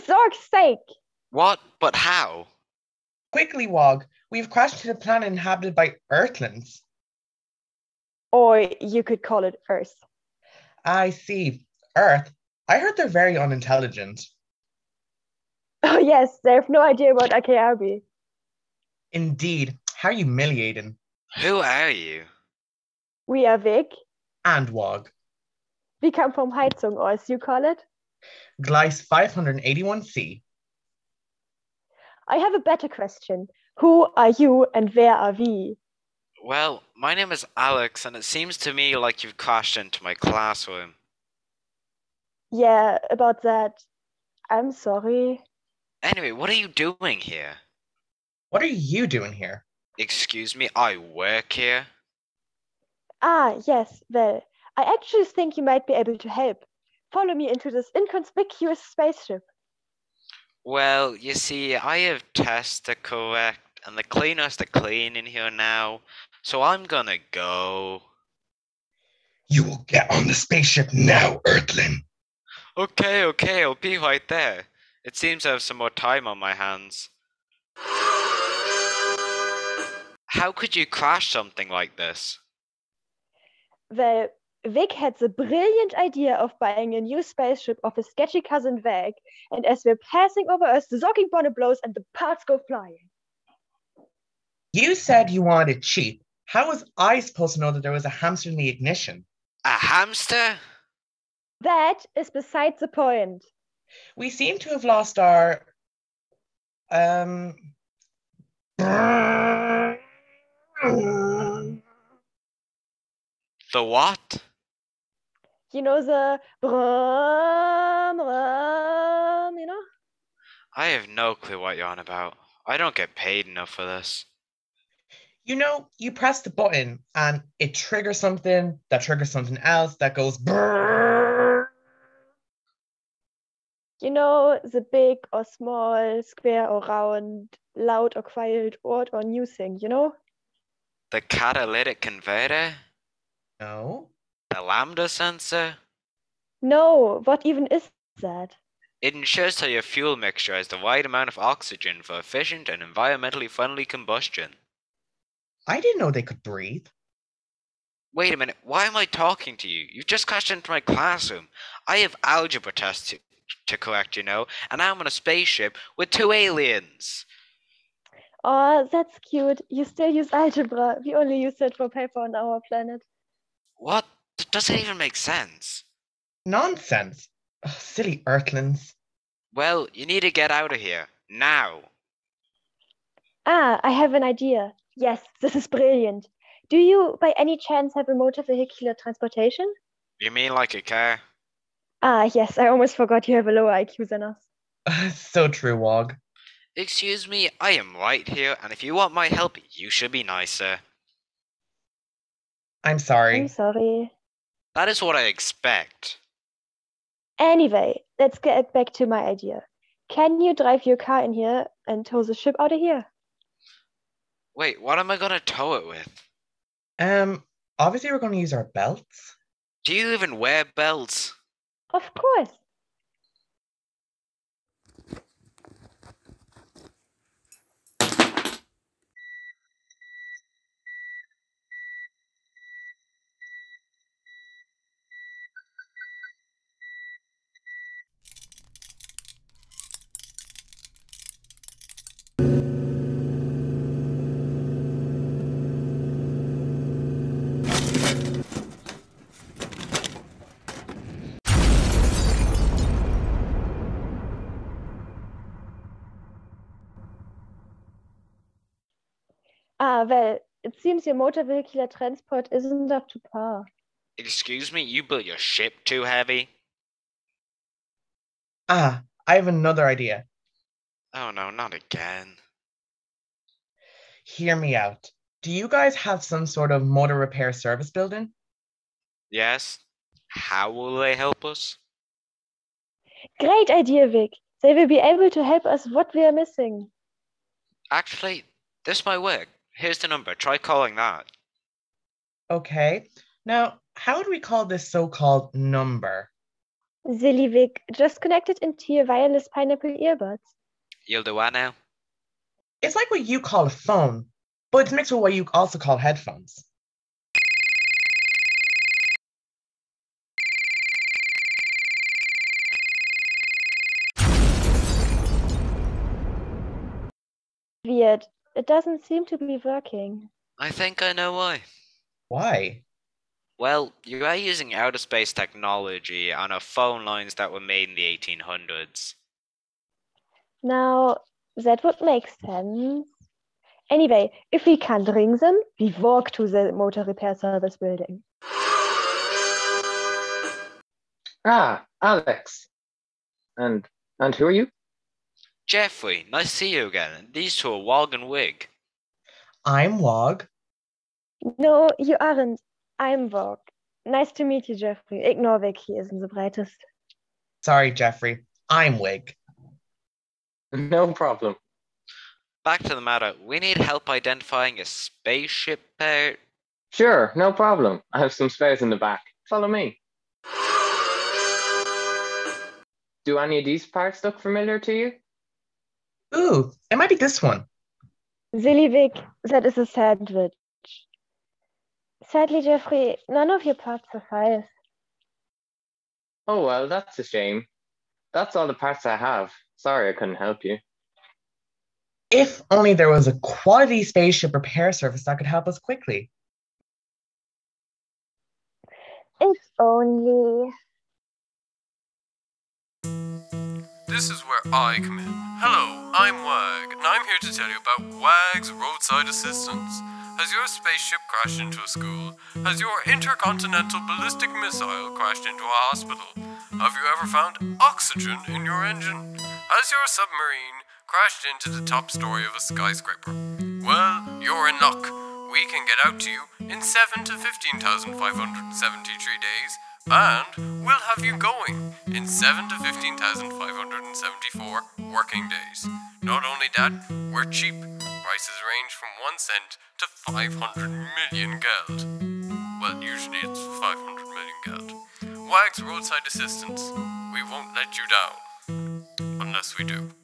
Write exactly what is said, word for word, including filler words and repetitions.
Zork's sake! What? But how? Quickly, Wog. We've crashed to the planet inhabited by Earthlings. Or you could call it Earth. I see. Earth? I heard they're very unintelligent. Oh yes, they have no idea about A K R B. Indeed. How humiliating. Who are you? We are Vic. And Wog. We come from Heizung, or as you call it. Gleis five eighty-one C. I have a better question. Who are you and where are we? Well, my name is Alex, and it seems to me like you've crashed into my classroom. Yeah, about that. I'm sorry. Anyway, what are you doing here? What are you doing here? Excuse me, I work here? Ah, yes, well, I actually think you might be able to help. Follow me into this inconspicuous spaceship. Well, you see, I have tests to correct, and the cleaners to clean in here now, so I'm gonna go. You will get on the spaceship now, Earthling. Okay, okay, I'll be right there. It seems I have some more time on my hands. How could you crash something like this? Well, Vic had the brilliant idea of buying a new spaceship of his sketchy cousin Vag, and as we're passing over Earth, the docking bonnet blows and the parts go flying. You said you wanted it cheap. How was I supposed to know that there was a hamster in the ignition? A hamster? That is besides the point. We seem to have lost our... Um... The what? You know, the brum, brum, you know? I have no clue what you're on about. I don't get paid enough for this. You know, you press the button and it triggers something, that triggers something else, that goes brrrr. You know, the big or small, square or round, loud or quiet, odd or new thing, you know? The catalytic converter? No. The lambda sensor? No, what even is that? It ensures that your fuel mixture has the right amount of oxygen for efficient and environmentally friendly combustion. I didn't know they could breathe. Wait a minute, why am I talking to you? You've just crashed into my classroom. I have algebra tests to, to correct, you know, and I'm on a spaceship with two aliens. Oh, that's cute. You still use algebra. We only use it for paper on our planet. What? That doesn't even make sense. Nonsense. Ugh, silly Earthlings. Well, you need to get out of here. Now. Ah, I have an idea. Yes, this is brilliant. Do you, by any chance, have a motor vehicular transportation? You mean like a car? Ah, yes, I almost forgot you have a lower I Q than us. So true, Wog. Excuse me, I am right here, and if you want my help, you should be nicer. I'm sorry. I'm sorry. That is what I expect. Anyway, let's get back to my idea. Can you drive your car in here and tow the ship out of here? Wait, what am I gonna tow it with? Um, obviously we're going to use our belts. Do you even wear belts? Of course. Ah, well, it seems your motor vehicular transport isn't up to par. Excuse me, you built your ship too heavy? Ah, I have another idea. Oh no, not again. Hear me out. Do you guys have some sort of motor repair service building? Yes? How will they help us? Great idea, Vic. They will be able to help us what we are missing. Actually, this might work. Here's the number, try calling that. Okay. Now, how would we call this so-called number? Silly Vic, just connected into your wireless pineapple earbuds. You'll do what now? It's like what you call a phone, but it's mixed with what you also call headphones. Weird. It doesn't seem to be working. I think I know why. Why? Well, you are using outer space technology on our phone lines that were made in the eighteen hundreds. Now, that would make sense. Anyway, if we can't ring them, we walk to the motor repair service building. Ah, Alex. And and who are you? Jeffrey, nice to see you again. These two are Wog and Wig. I'm Wog. No, you aren't. I'm Vogue. Nice to meet you, Jeffrey. Ignore Vic, he isn't the brightest. Sorry, Jeffrey. I'm Wig. No problem. Back to the matter, we need help identifying a spaceship part. Sure, no problem. I have some spares in the back. Follow me. Do any of these parts look familiar to you? Ooh, it might be this one. Silly Vic, that is a sandwich. Sadly, Jeffrey, none of your parts suffice. Oh well, that's a shame. That's all the parts I have. Sorry I couldn't help you. If only there was a quality spaceship repair service that could help us quickly. If only. This is where I come in. Hello, I'm Wag, and I'm here to tell you about Wag's Roadside Assistance. Has your spaceship crashed into a school? Has your intercontinental ballistic missile crashed into a hospital? Have you ever found oxygen in your engine? Has your submarine crashed into the top story of a skyscraper? Well, you're in luck. We can get out to you in seven to fifteen thousand five hundred seventy-three days, and we'll have you going in seven to fifteen thousand five hundred seventy-four working days. Not only that, we're cheap. Prices range from one cent to five hundred million geld. Well, usually it's five hundred million geld. Wag's Roadside Assistance. We won't let you down. Unless we do.